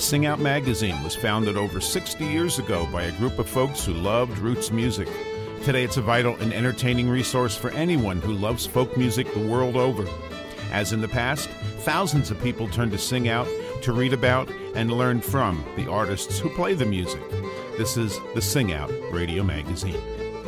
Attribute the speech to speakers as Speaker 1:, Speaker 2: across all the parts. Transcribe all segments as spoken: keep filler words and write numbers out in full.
Speaker 1: Sing Out magazine was founded over sixty years ago by a group of folks who loved roots music. Today it's a vital and entertaining resource for anyone who loves folk music the world over. As in the past, thousands of people turn to Sing Out to read about and learn from the artists who play the music. This is the Sing Out Radio Magazine.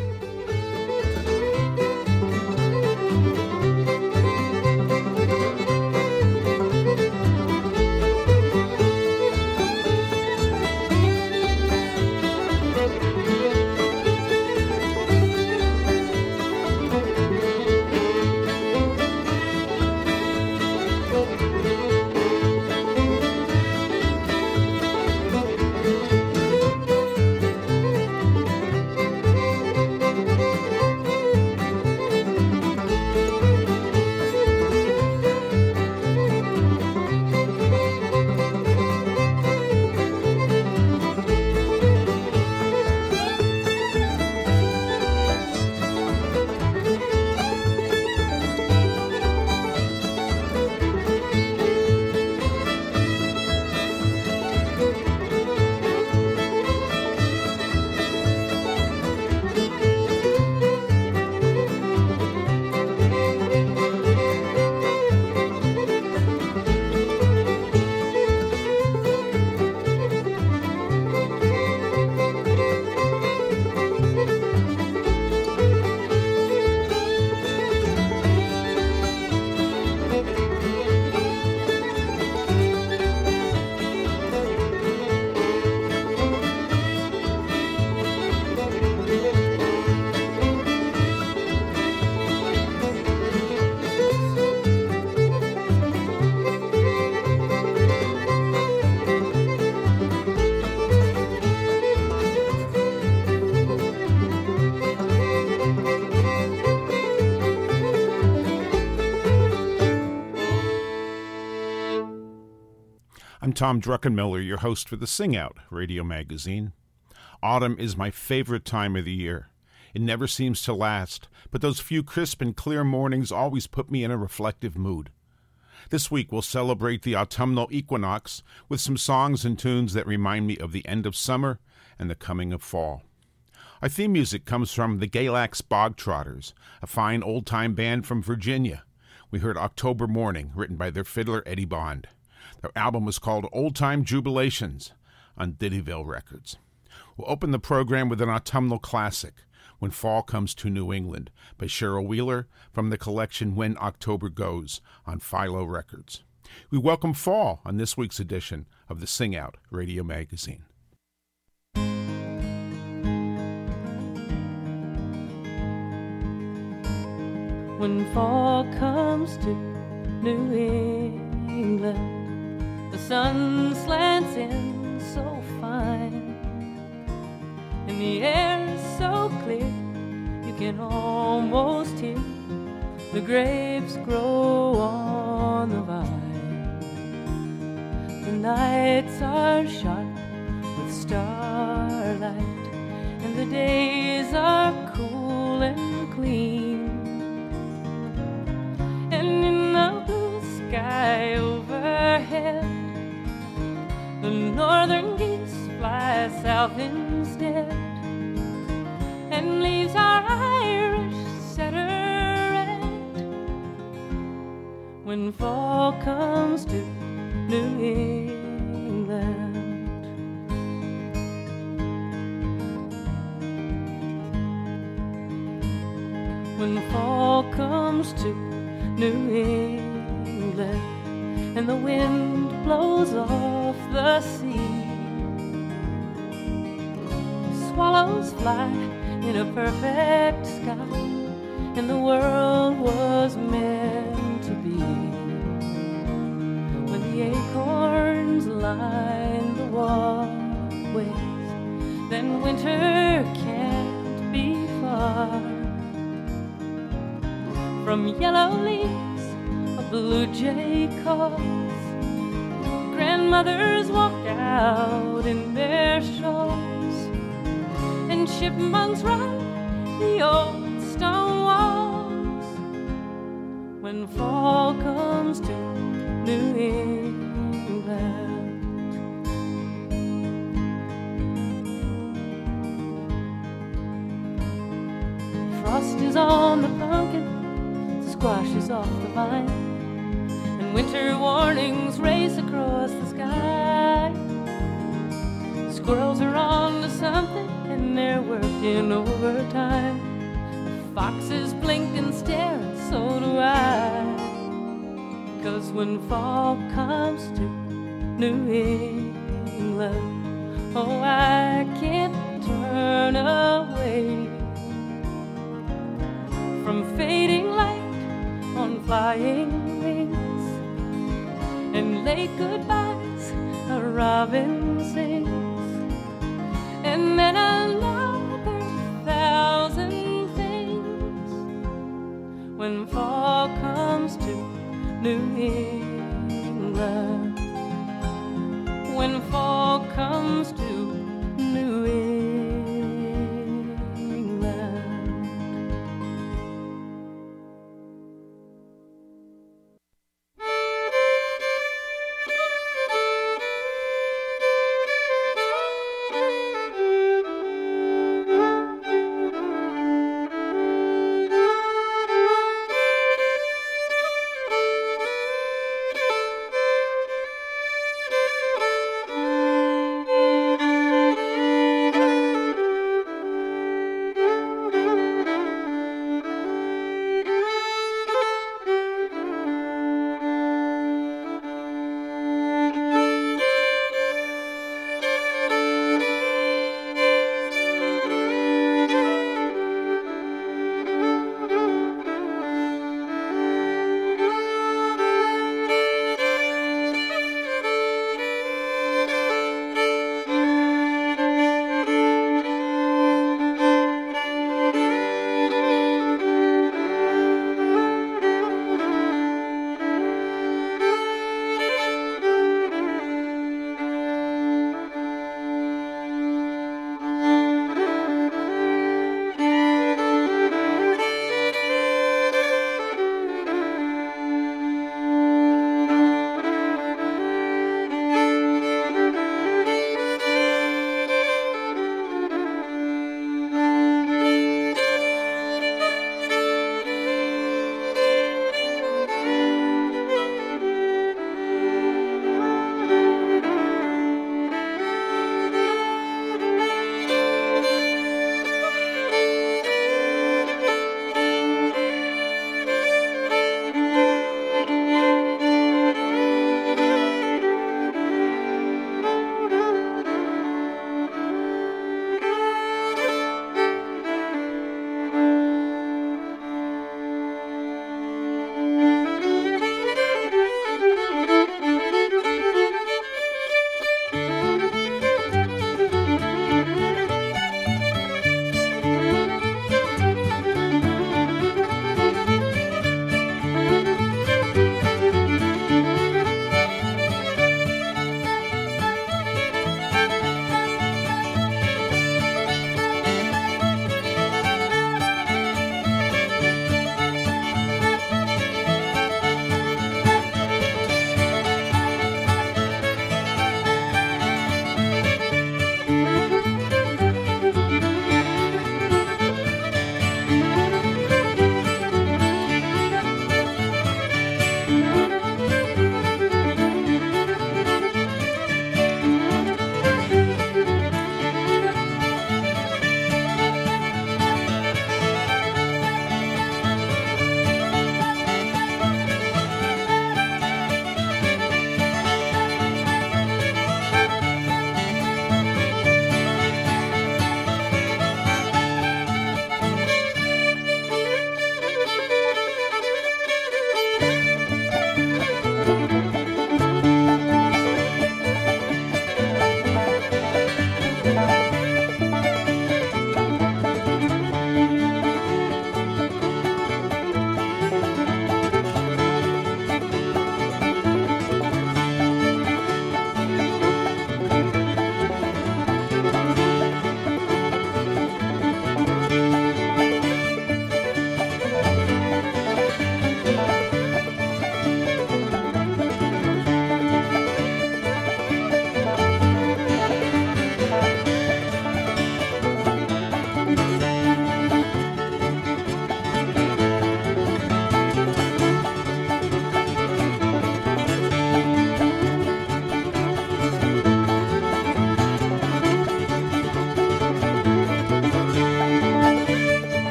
Speaker 1: I'm Tom Druckenmiller, your host for the Sing Out Radio Magazine. Autumn is my favorite time of the year. It never seems to last, but those few crisp and clear mornings always put me in a reflective mood. This week we'll celebrate the autumnal equinox with some songs and tunes that remind me of the end of summer and the coming of fall. Our theme music comes from the Galax Bogtrotters, a fine old-time band from Virginia. We heard October Morning, written by their fiddler Eddie Bond. Their album was called Old Time Jubilations on Diddyville Records. We'll open the program with an autumnal classic, When Fall Comes to New England, by Cheryl Wheeler from the collection When October Goes on Philo Records. We welcome fall on this week's edition of the Sing Out Radio Magazine.
Speaker 2: When fall comes to New England, the sun slants in so fine, and the air is so clear you can almost hear the grapes grow on the vine. The nights are sharp with starlight, and the days are cool and clean, and in the blue sky overhead the northern geese fly south instead, and leaves our Irish setter red. When fall comes to New England, when fall comes to New England, and the wind blows off the sea, swallows fly in a perfect sky, and the world was meant to be. When the acorns line the walkways, then winter can't be far. From yellow leaves a blue jay calls, grandmothers walk out in their shawls, and chipmunks ride the old stone walls. When fall comes to New England, is on the pumpkin, the squash is off the vine, and winter warnings race across the sky. Squirrels are on to something and they're working overtime. The foxes blink and stare, and so do I. 'Cause when fall comes to New England, oh, I can't turn away from fading light on flying wings and late goodbyes a robin sings, and then another thousand things when fall comes to New England, when fall comes to New England.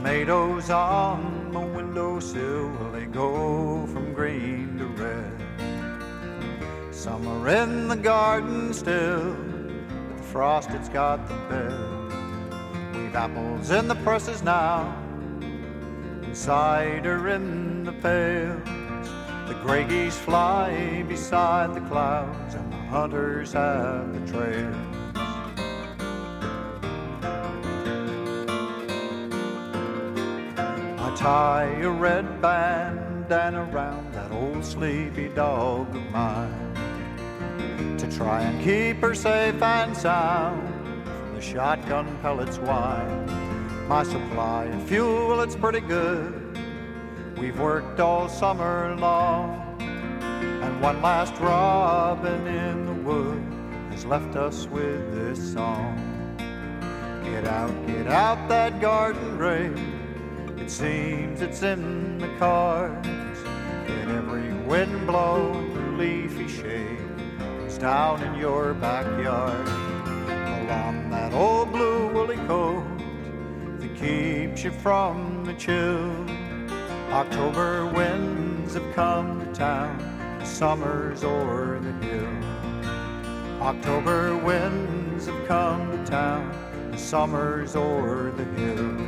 Speaker 3: Tomatoes on my windowsill, they go from green to red. Some are in the garden still, but the frost it's got the bed. We've apples in the presses now, and cider in the pails. The gray geese fly beside the clouds, and the hunters have the trails. I tie a red bandana around that old sleepy dog of mine, to try and keep her safe and sound from the shotgun pellets whine. My supply of fuel, well, it's pretty good. We've worked all summer long, and one last robin in the wood has left us with this song. Get out, get out that garden rake, it seems it's in the cards. Let every wind blow and leafy shake is down in your backyard. Pull on that old blue woolly coat that keeps you from the chill. October winds have come to town, the summer's o'er the hill. October winds have come to town, the summer's o'er the hill.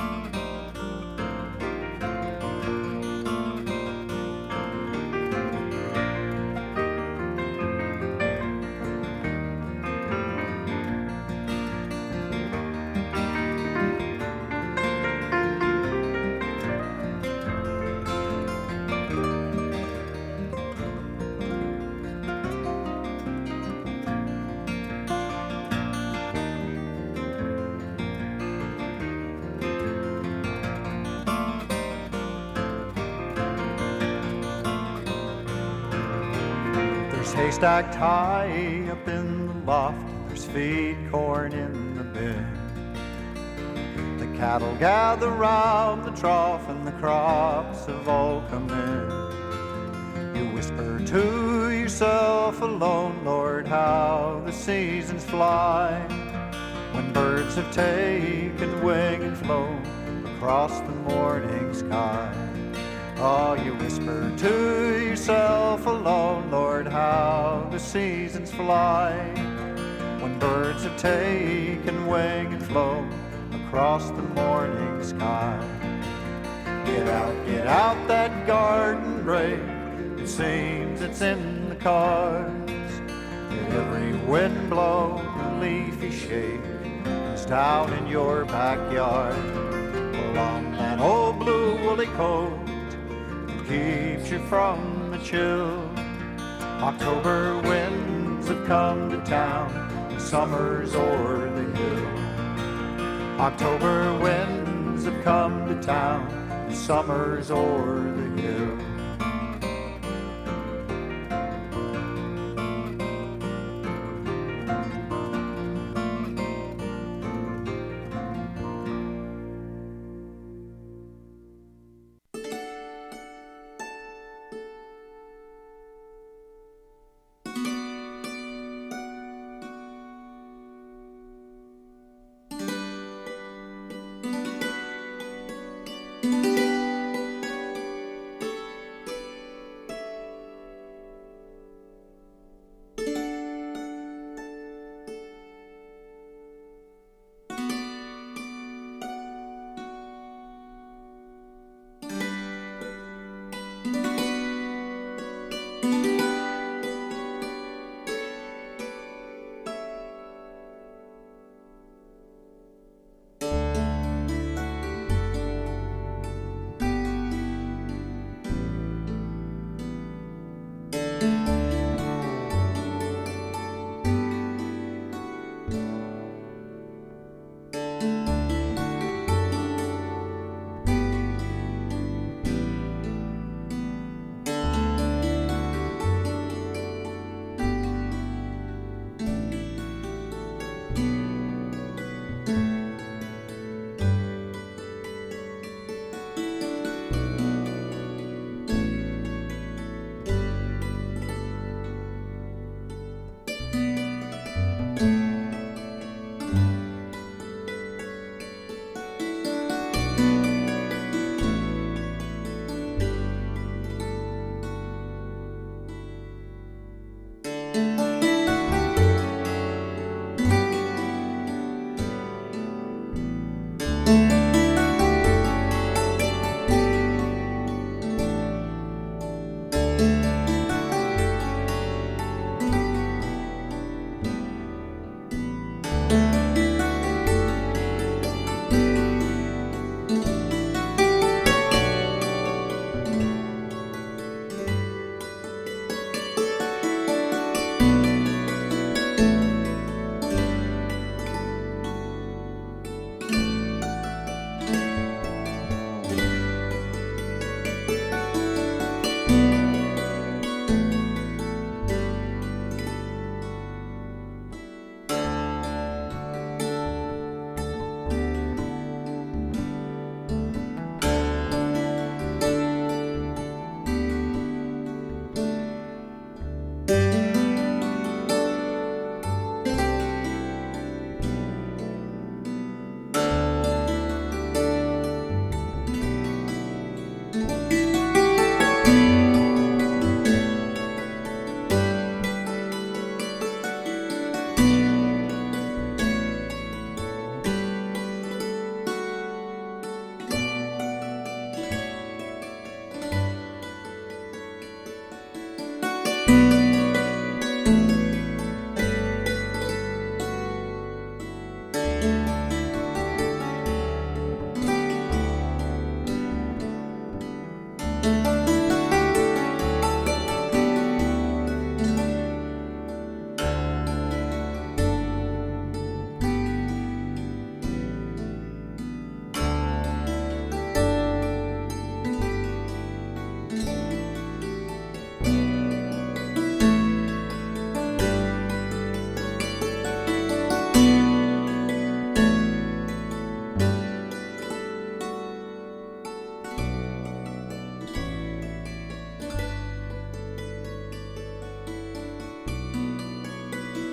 Speaker 3: Haystacked high up in the loft, there's feed corn in the bin. The cattle gather round the trough, and the crops have all come in. You whisper to yourself alone, Lord, how the seasons fly, when birds have taken wing and flown across the morning sky. Oh, you whisper to yourself alone, Lord, how the seasons fly, when birds have taken wing and flown across the morning sky. Get out, get out that garden rake, it seems it's in the cards. Let every wind blow and leafy shake is down in your backyard. Pull on that old blue woolly coat, keeps you from the chill. October winds have come to town, summer's o'er the hill. October winds have come to town, summer's o'er the hill.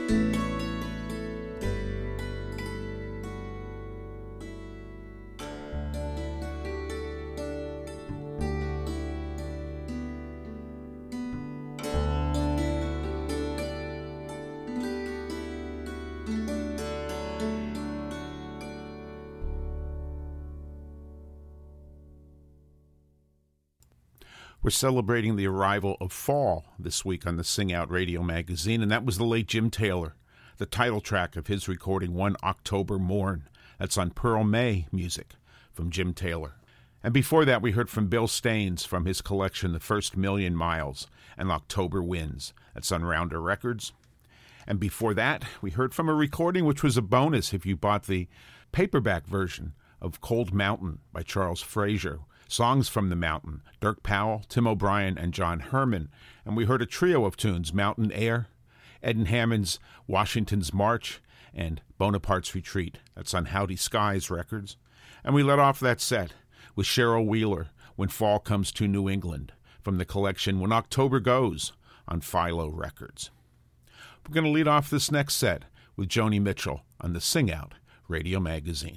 Speaker 1: We're celebrating the arrival of fall this week on the Sing Out Radio magazine, and that was the late Jim Taylor, the title track of his recording One October Morn. That's on Pearl May music from Jim Taylor. And before that, we heard from Bill Staines from his collection The First Million Miles and October Winds. That's on Rounder Records. And before that, we heard from a recording which was a bonus if you bought the paperback version of Cold Mountain by Charles Frazier. Songs from the Mountain, Dirk Powell, Tim O'Brien, and John Herman. And we heard a trio of tunes, Mountain Air, Ed and Hammond's Washington's March, and Bonaparte's Retreat. That's on Howdy Skies Records. And we let off that set with Cheryl Wheeler, When Fall Comes to New England, from the collection When October Goes on Philo Records. We're going to lead off this next set with Joni Mitchell on the Sing Out Radio magazine.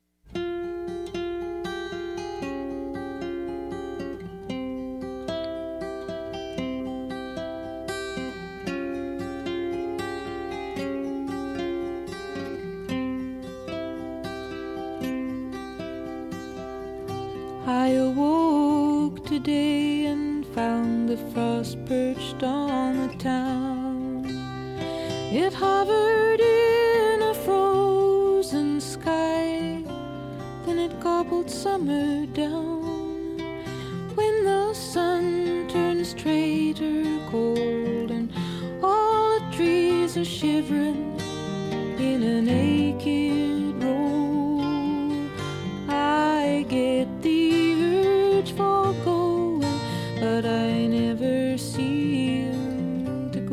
Speaker 2: I awoke today and found the frost perched on the town. It hovered in a frozen sky, then it gobbled summer down. When the sun turns traitor cold and all the trees are shivering in a naked row, I get the urge for going, but I never seem to go.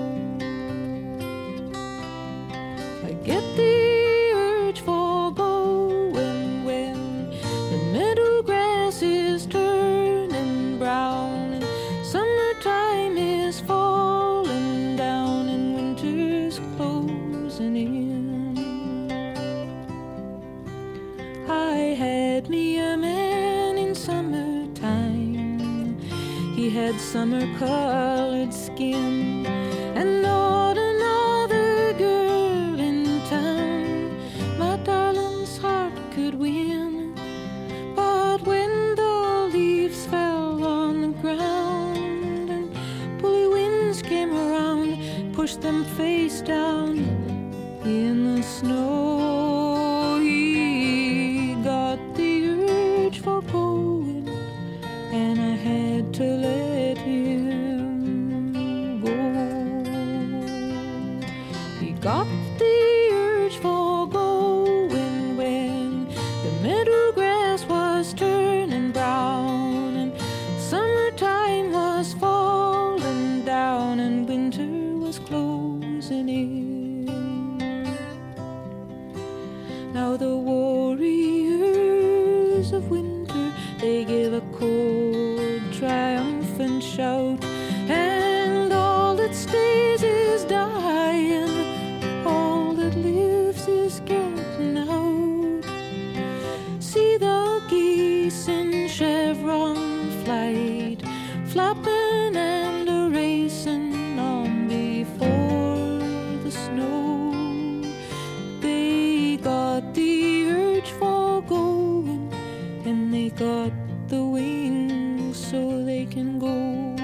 Speaker 2: I get the urge for going when the meadow grass is turning brown and summertime is falling down and winter's closing in. I had me a man in summertime. He had summer-colored skin and not another girl in town my darling's heart could win. But when the leaves fell on the ground and bully winds came around, pushed them face down in the snow, he got the urge for going, and I had to let him go. He got the urge for going when the meadow grass was turning brown and summertime was falling down and winter was closing in. Now the warriors of winter, they give a cold, triumphant shout, and all that stays is dying, all that lives is getting out. See the geese in chevron flight, flapping and a-racing on before the snow. They got the urge for going, and they got the wings so they can go.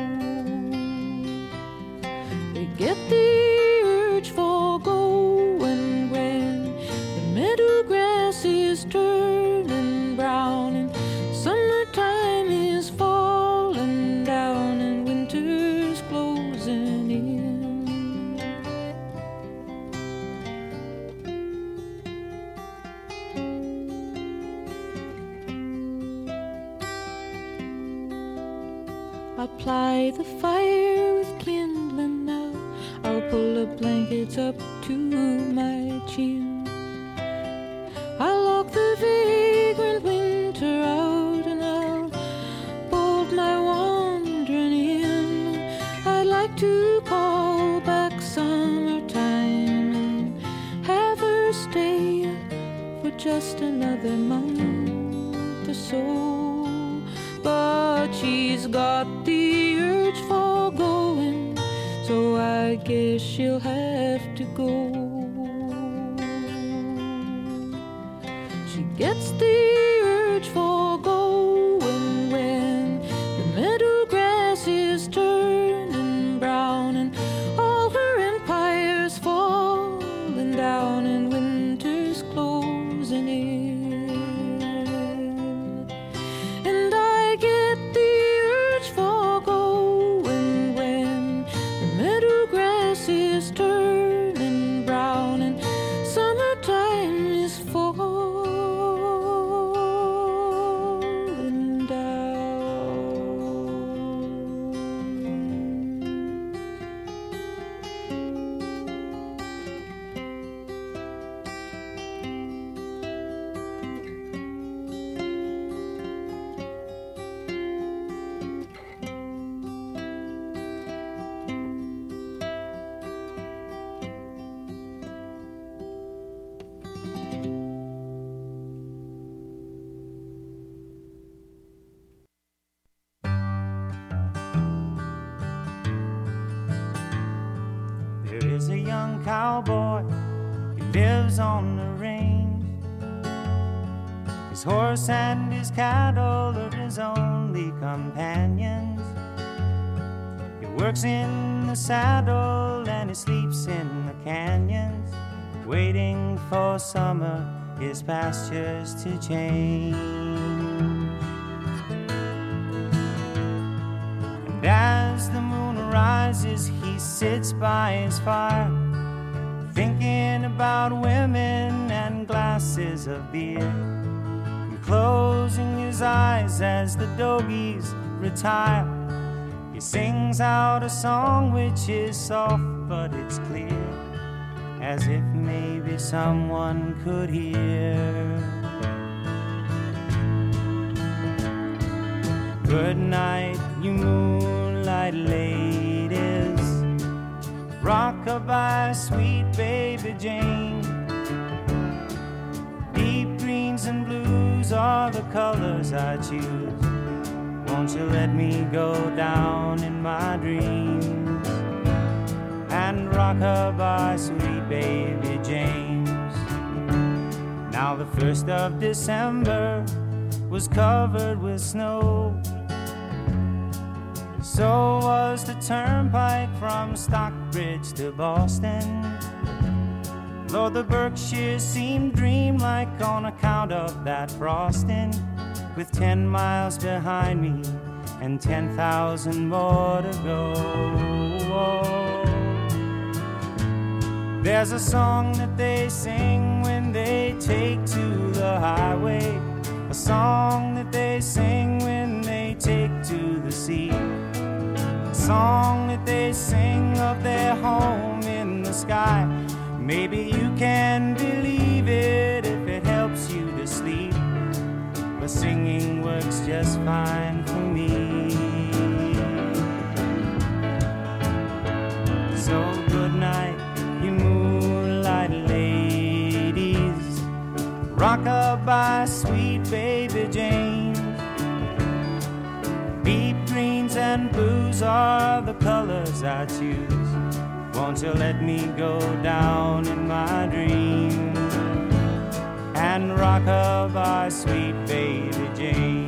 Speaker 2: They get the urge for going when the meadow grass is turning brown and summertime is falling down and winter's closing in. I'll ply the fire with kindling now, I'll pull the blankets up to my chin, I'll lock the vagrant winter out and I'll bolt my wandering in. I'd like to call back summertime last another month or so, but she's got the urge for going, so I guess she'll have to go. She gets the urge for going when the meadow grass is turning brown and all her empire's falling down and winter's closing in. And I get the urge for going when the meadow grass is turning brown and summertime is falling down.
Speaker 4: There is a young cowboy, he lives on the range. His horse and his cattle are his only companions. He works in the saddle and he sleeps in the canyons, waiting for summer, his pastures to change. And as the moon rises, he sits by his fire, thinking about women and glasses of beer, and closing his eyes as the dogies retire. He sings out a song which is soft but it's clear, as if maybe someone could hear. Good night, you moonlight ladies, rock-a-bye, sweet baby Jane. Deep greens and blues are the colors I choose. Won't you let me go down in my dreams and rock-a-bye, sweet baby James? Now the first of December was covered with snow, so was the turnpike from Stockbridge to Boston. Lord, the Berkshires seemed dreamlike on account of that frosting, with ten miles behind me and ten thousand more to go. There's a song that they sing when they take to the highway, a song that they sing when they take to the sea, a song that they sing of their home in the sky. Maybe you can believe it if it helps you to sleep, but singing works just fine for me. So good night, you moonlight ladies, rock-a-bye, sweet baby Jane. Deep greens and blues are the colors I choose. Won't you let me go down in my dreams and rock-a-bye, sweet baby Jane?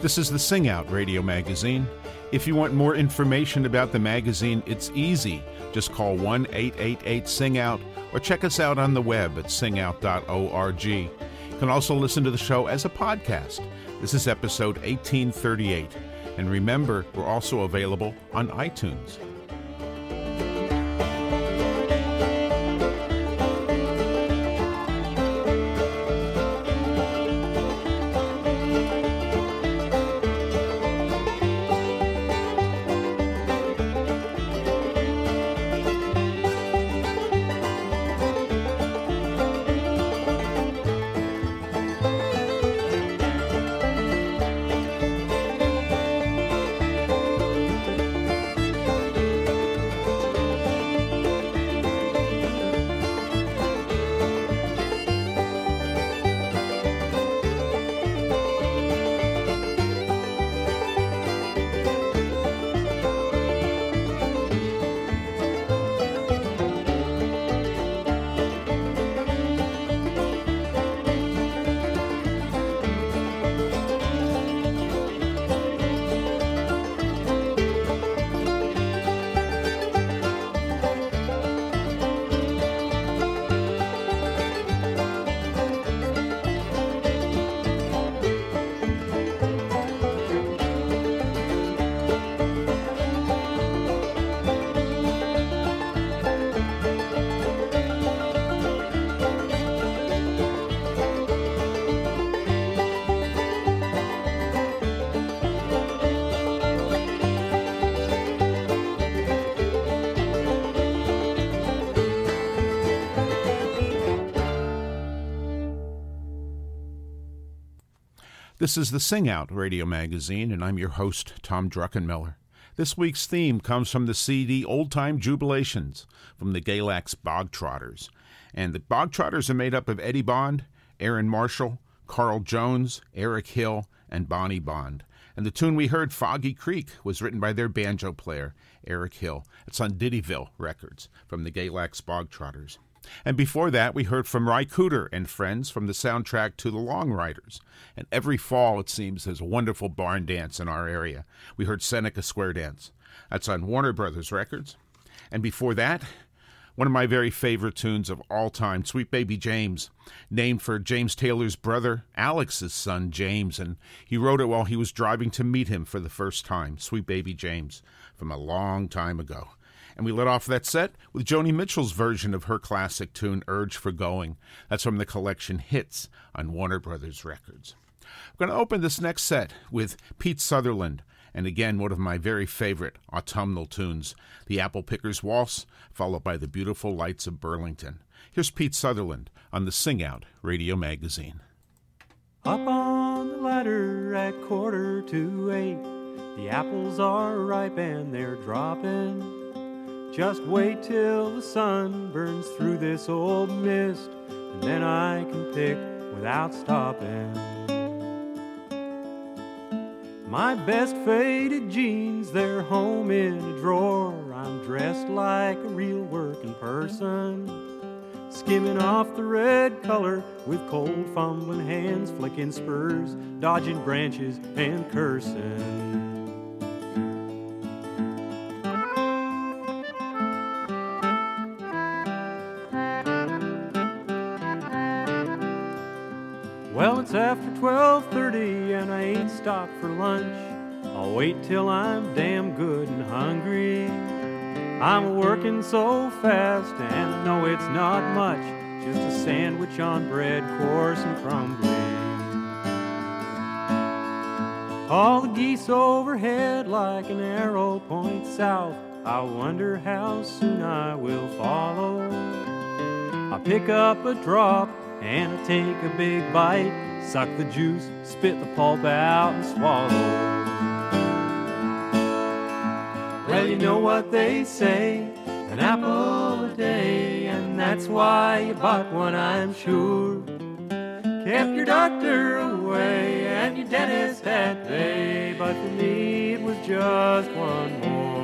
Speaker 1: This is the Sing Out Radio Magazine. If you want more information about the magazine, it's easy. Just call one eight eight eight sing out or check us out on the web at sing out dot org. You can also listen to the show as a podcast. This is episode eighteen thirty-eight. And remember, we're also available on iTunes. This is the Sing Out Radio Magazine, and I'm your host, Tom Druckenmiller. This week's theme comes from the C D Old Time Jubilations from the Galax Bogtrotters. And the Bogtrotters are made up of Eddie Bond, Aaron Marshall, Carl Jones, Eric Hill, and Bonnie Bond. And the tune we heard, Foggy Creek, was written by their banjo player, Eric Hill. It's on Diddyville Records from the Galax Bogtrotters. And before that, we heard from Ry Cooder and friends from the soundtrack to The Long Riders. And every fall, it seems, there's a wonderful barn dance in our area. We heard Seneca Square Dance. That's on Warner Brothers Records. And before that, one of my very favorite tunes of all time, Sweet Baby James, named for James Taylor's brother, Alex's son, James. And he wrote it while he was driving to meet him for the first time, Sweet Baby James, from a long time ago. And we let off that set with Joni Mitchell's version of her classic tune, Urge for Going. That's from the collection Hits on Warner Brothers Records. We're going to open this next set with Pete Sutherland, and again, one of my very favorite autumnal tunes, The Apple Picker's Waltz, followed by The Beautiful Lights of Burlington. Here's Pete Sutherland on the Sing Out Radio Magazine.
Speaker 5: Up on the ladder at quarter to eight, the apples are ripe and they're dropping. Just wait till the sun burns through this old mist, and then I can pick without stopping. My best faded jeans, they're home in a drawer. I'm dressed like a real working person, skimming off the red color with cold fumbling hands, flicking spurs, dodging branches and cursing. Well, it's after twelve thirty and I ain't stopped for lunch. I'll wait till I'm damn good and hungry. I'm working so fast and I know it's not much, just a sandwich on bread, coarse and crumbly. All the geese overhead like an arrow point south. I wonder how soon I will follow. I pick up a drop and I take a big bite, suck the juice, spit the pulp out and swallow. Well, you know what they say, an apple a day, and that's why you bought one, I'm sure. Kept your doctor away and your dentist at bay, but for me it was just one more.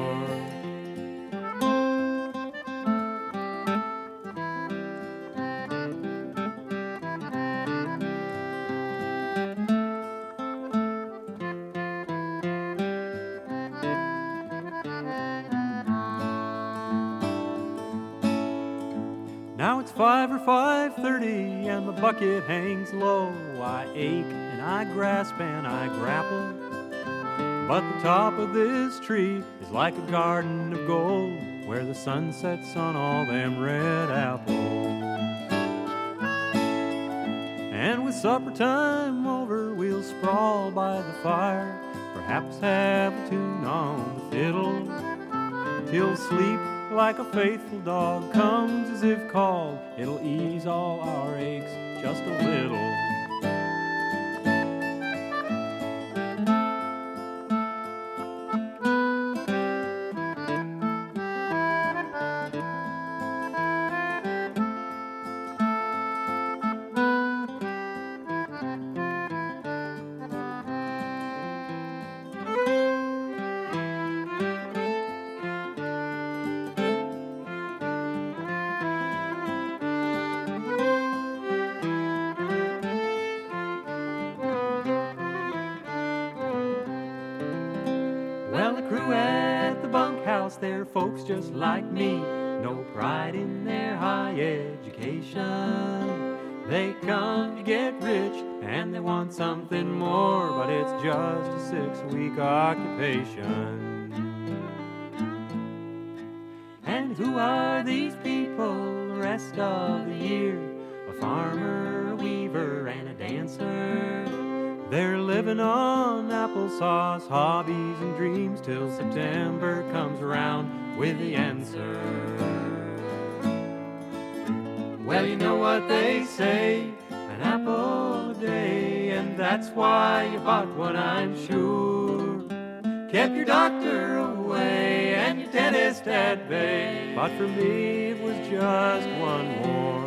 Speaker 5: five or five thirty and the bucket hangs low. I ache and I grasp and I grapple, but the top of this tree is like a garden of gold, where the sun sets on all them red apples. And with supper time over, we'll sprawl by the fire, perhaps have a tune on the fiddle, till sleep, like a faithful dog, comes as if called. It'll ease all our aches just a little. They're folks just like me, no pride in their high education. They come to get rich and they want something more, but it's just a six-week occupation. And who are these people the rest of the year? A farmer, a weaver, and a dancer. They're living on applesauce, hobbies, and dreams till September comes around with the answer. Well, you know what they say, an apple a day, and that's why you bought one, I'm sure. Kept your doctor away and your dentist at bay, but for me it was just one more.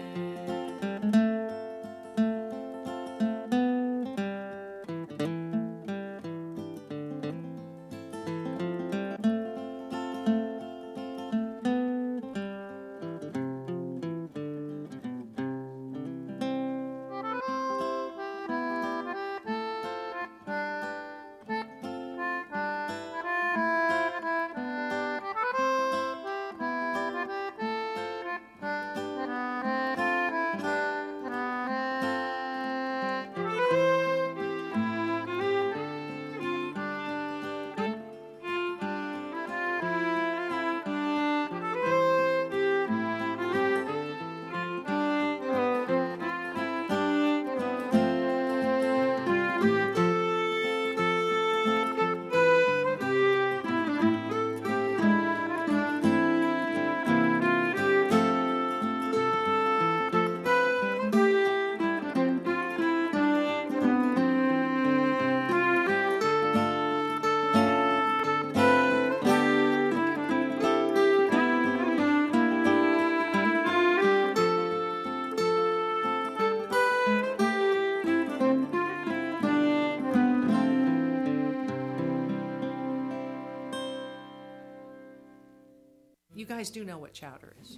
Speaker 6: You guys do know what chowder is.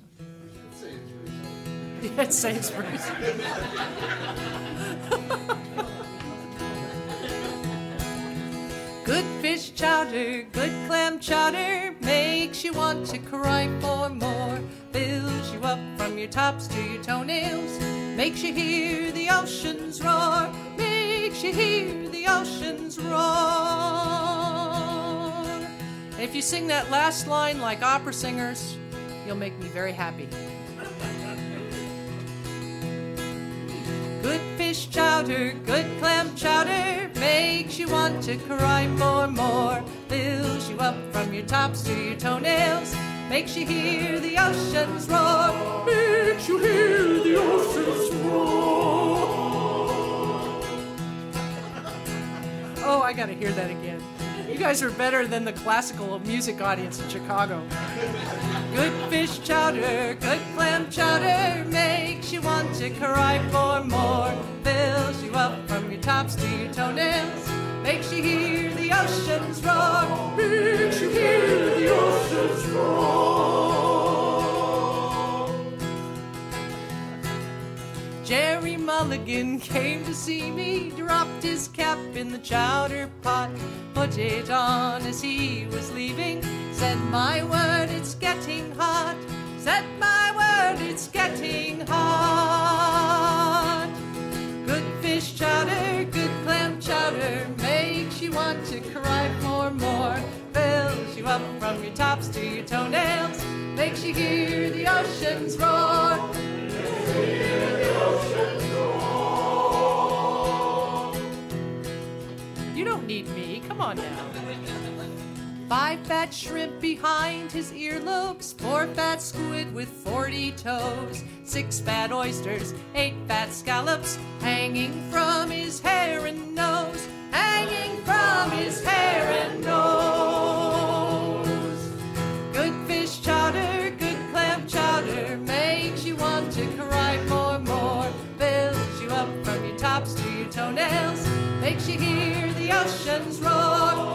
Speaker 6: It's Sainsbury's. Good fish chowder, good clam chowder, makes you want to cry for more. Fills you up from your tops to your toenails, makes you hear the oceans roar. Makes you hear the oceans roar. If you sing that last line like opera singers, you'll make me very happy. Good fish chowder, good clam chowder, makes you want to cry for more. Fills you up from your tops to your toenails, makes you hear the oceans roar. Makes you hear the oceans roar. Oh, I gotta hear that again. You guys are better than the classical music audience in Chicago. Good fish chowder, good clam chowder, makes you want to cry for more. Fills you up from your tops to your toenails, makes you hear the oceans roar. Makes you hear the oceans roar. Jerry Mulligan came to see me, dropped his cap in the chowder pot, put it on as he was leaving, said, my word, it's getting hot. Set my word, it's getting hot. Good fish chowder, good clam chowder, makes you want to cry for more. Fills you up from your tops to your toenails, makes you hear the oceans roar. Hear the oceans roar. You don't need me, come on now. Five fat shrimp behind his earlobes, four fat squid with forty toes, six fat oysters, eight fat scallops, hanging from his hair and nose, hanging from his hair and nose. Good fish chowder, good clam chowder, makes you want to cry for more, fills you up from your tops to your toenails, makes you hear the oceans roar.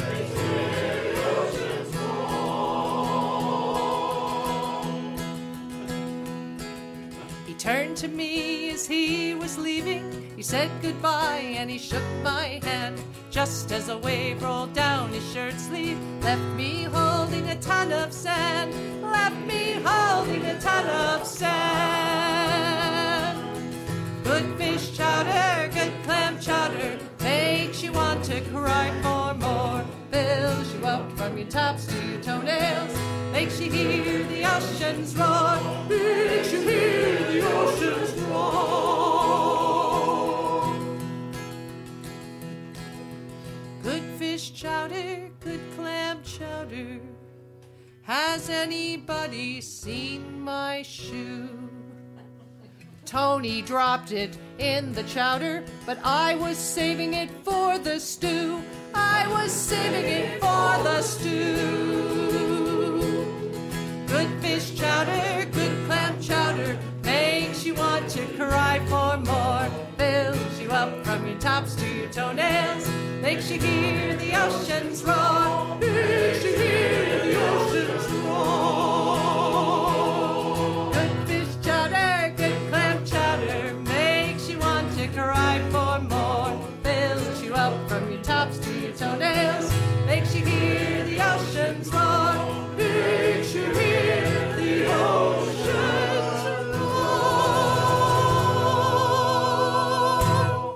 Speaker 6: He turned to me as he was leaving, he said goodbye and he shook my hand, just as a wave rolled down his shirt sleeve, left me holding a ton of sand, left me holding a ton of sand. Good fish chowder, good clam chowder, makes you want to cry for more, fills you up from your tops to your toenails, makes you hear the oceans roar, makes you hear the oceans roar. Good fish chowder, good clam chowder, has anybody seen my shoe? Tony dropped it in the chowder, but I was saving it for the stew. I was saving it for the stew. Good fish chowder, good clam chowder, makes you want to cry for more, fills you up from your tops to your toenails, makes you hear the oceans roar, makes you hear the oceans roar. Good fish chowder, good clam chowder, makes you want to cry for more, fills you up from your tops to your toenails, makes you hear the oceans roar, makes you hear the oceans roar.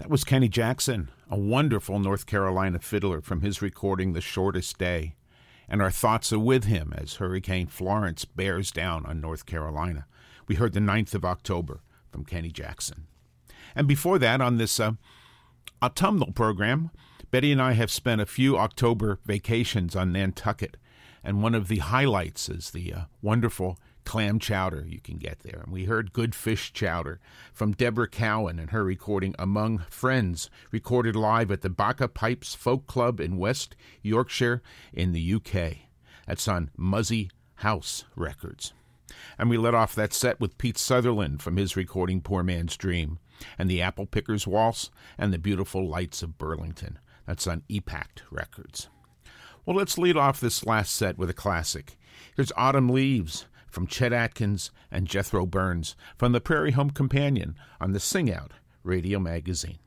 Speaker 1: That was Kenny Jackson, a wonderful North Carolina fiddler from his recording The Shortest Day. And our thoughts are with him as Hurricane Florence bears down on North Carolina. We heard the ninth of October from Kenny Jackson. And before that, on this uh, autumnal program, Betty and I have spent a few October vacations on Nantucket. And one of the highlights is the uh, wonderful clam chowder you can get there. And we heard Good Fish Chowder from Deborah Cowan and her recording Among Friends, recorded live at the Bacca Pipes Folk Club in West Yorkshire in the U K. That's on Muzzy House Records. And we let off that set with Pete Sutherland from his recording Poor Man's Dream, and the Apple Picker's Waltz and the Beautiful Lights of Burlington. That's on E PACT Records. Well, let's lead off this last set with a classic. Here's Autumn Leaves from Chet Atkins and Jethro Burns from the Prairie Home Companion on the Sing Out Radio Magazine.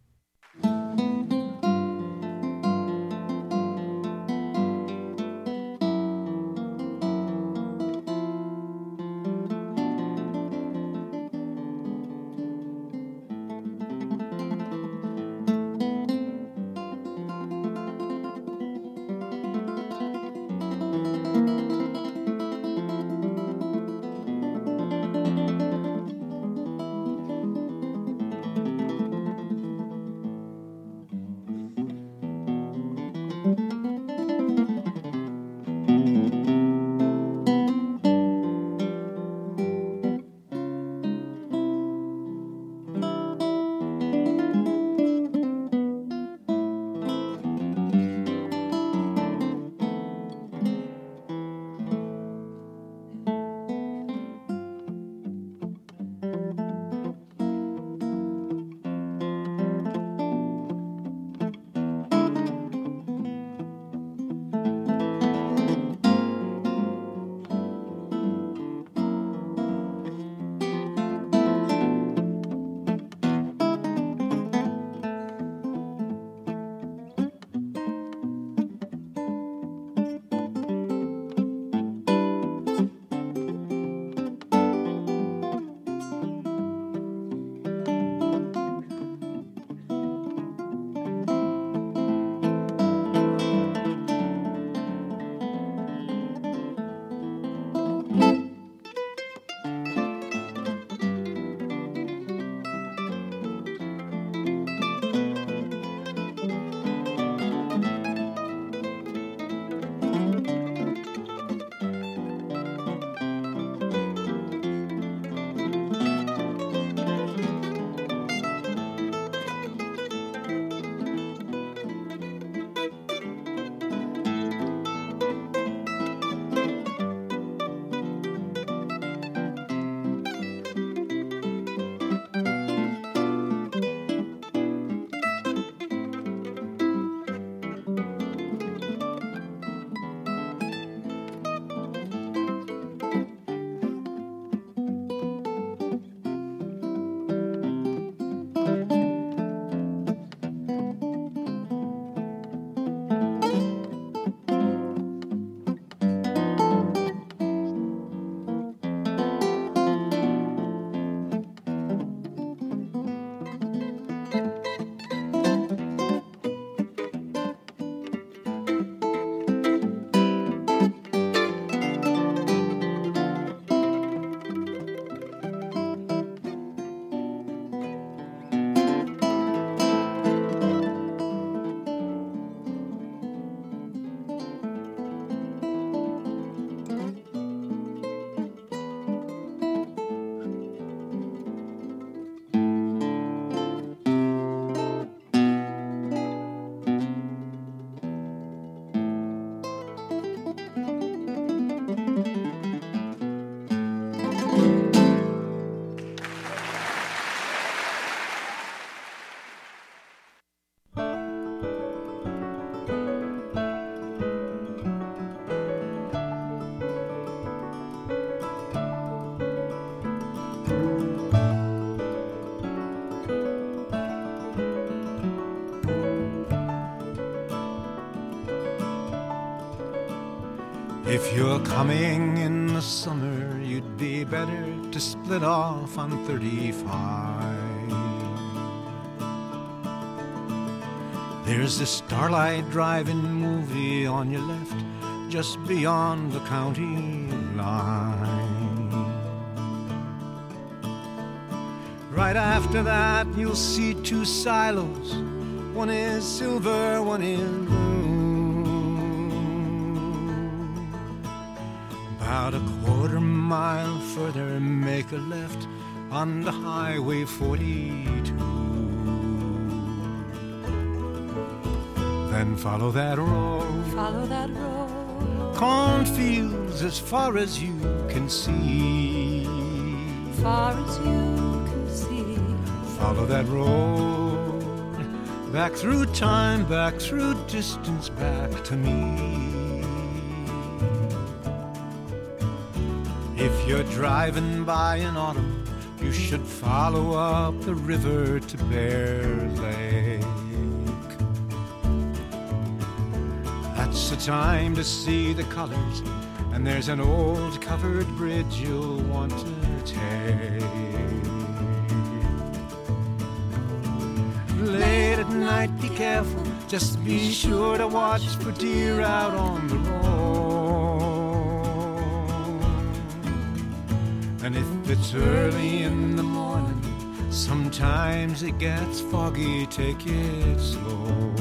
Speaker 7: If you're coming in the summer, you'd be better to split off on thirty-five. There's the Starlight Drive-In movie on your left, just beyond the county line. Right after that, you'll see two silos. One is silver, one is blue. About a quarter mile further, make a left on the Highway forty-two. Then follow that road.
Speaker 2: Follow that road.
Speaker 7: Cornfields as far as you can see.
Speaker 2: Far as you can see.
Speaker 7: Follow that road. Back through time, back through distance, back to me. If you're driving by in autumn, you should follow up the river to Bear Lake. That's the time to see the colors, and there's an old covered bridge you'll want to take. Late at night, be careful, just be sure to watch for deer out on the road. And if it's early in the morning, sometimes it gets foggy, take it slow.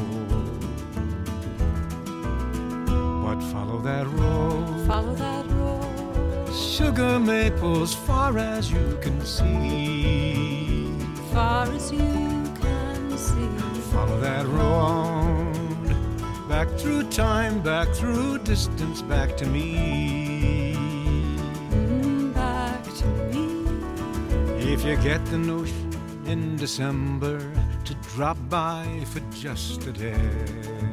Speaker 7: But follow that road.
Speaker 2: Follow that road.
Speaker 7: Sugar maples far as you can see.
Speaker 2: Far as you can see.
Speaker 7: Follow that road. Back through time, back through distance, back to me.
Speaker 2: Mm, back to me.
Speaker 7: If you get the notion in December to drop by for just a day,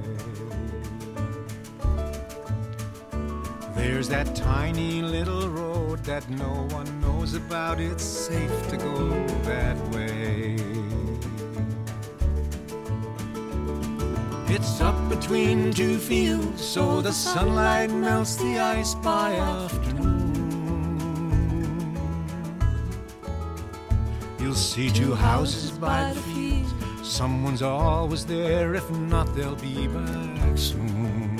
Speaker 7: there's that tiny little road that no one knows about. It's safe to go that way. It's up between two fields, so the sunlight melts the ice by afternoon. You'll see two houses by the fields. Someone's always there, if not they'll be back soon.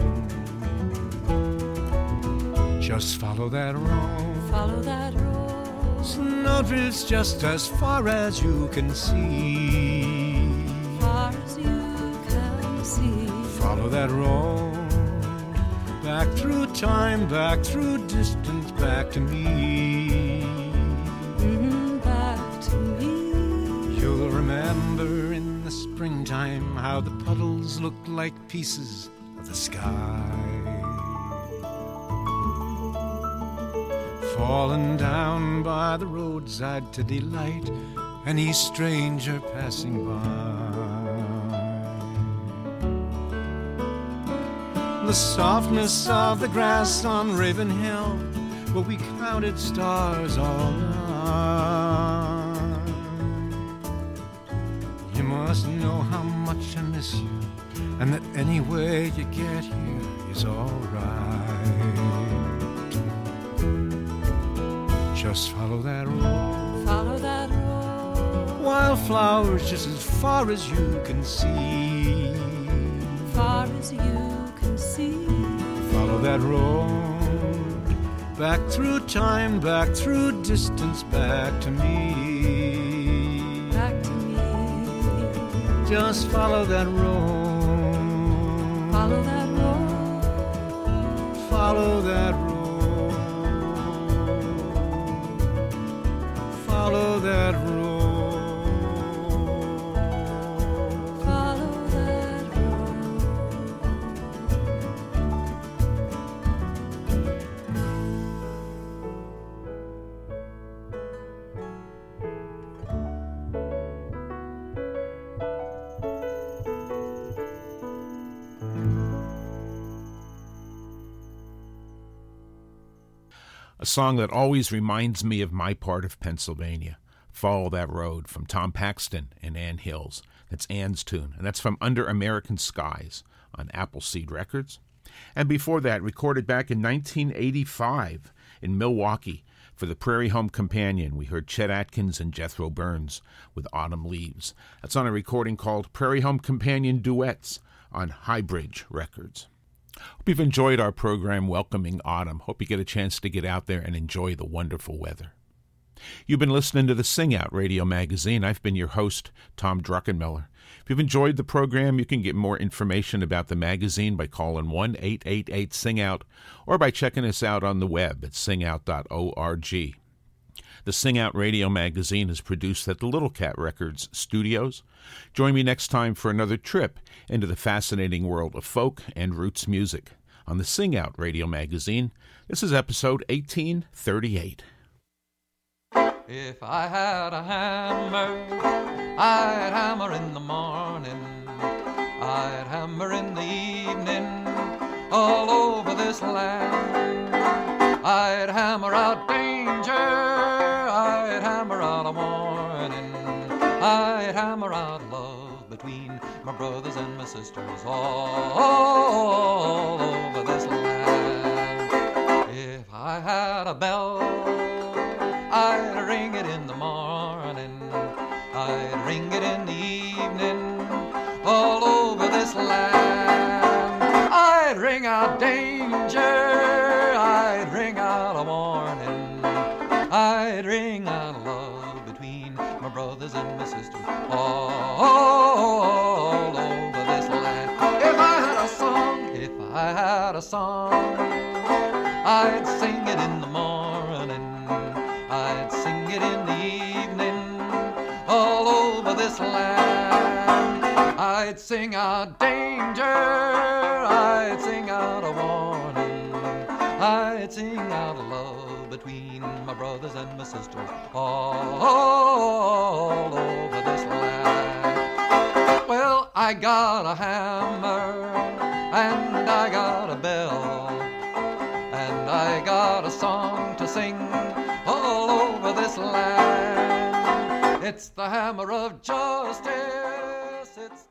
Speaker 7: Just follow that road.
Speaker 2: Follow that road.
Speaker 7: Snowdrifts just as far as you can see.
Speaker 2: Far as you can see.
Speaker 7: Follow that road. Back through time, back through distance, back to me.
Speaker 2: Mm, back to me.
Speaker 7: You'll remember in the springtime how the puddles looked like pieces of the sky, falling down by the roadside to delight any stranger passing by. The softness of the grass on Raven Hill, where we counted stars all night. You must know how much I miss you, and that any way you get here is alright. Just follow that road.
Speaker 2: Follow that road.
Speaker 7: Wildflowers just as far as you can see.
Speaker 2: Far as you can see.
Speaker 7: Follow that road. Back through time, back through distance, back to me.
Speaker 2: Back to me.
Speaker 7: Just follow that road.
Speaker 2: Follow that road.
Speaker 7: Follow that road. Follow that road.
Speaker 2: Follow that road.
Speaker 1: A song that always reminds me of my part of Pennsylvania. Follow That Road from Tom Paxton and Ann Hills. That's Ann's tune, and that's from Under American Skies on Appleseed Records. And before that, recorded back in nineteen eighty-five in Milwaukee, For the Prairie Home Companion, we heard Chet Atkins and Jethro Burns with Autumn Leaves. That's on a recording called Prairie Home Companion Duets on Highbridge Records. Hope you've enjoyed our program welcoming autumn. Hope you get a chance to get out there and enjoy the wonderful weather. You've been listening to the Sing Out Radio Magazine. I've been your host, Tom Druckenmiller. If you've enjoyed the program, you can get more information about the magazine by calling one eight eight eight sing out or by checking us out on the web at sing out dot org. The Sing Out Radio Magazine is produced at the Little Cat Records studios. Join me next time for another trip into the fascinating world of folk and roots music on the Sing Out Radio Magazine. This is episode eighteen thirty-eight.
Speaker 8: If I had a hammer, I'd hammer in the morning, I'd hammer in the evening, all over this land. I'd hammer out danger, I'd hammer out a warning, I'd hammer out love between my brothers and my sisters, all over this land. If I had a bell, I'd ring it in the morning, I'd ring it in the evening, all over this land. I'd ring out danger, I'd ring out a warning, I'd ring out love between my brothers and my sisters, all over this land. If I had a song, if I had a song, I'd sing it in the morning, I'd sing it in the evening, all over this land. I'd sing out danger, I'd sing out a warning, I'd sing out love between my brothers and my sisters, all over this land. Well, I got a hammer, and I got a bell, and I got a song to sing all over this land. It's the hammer of justice, it's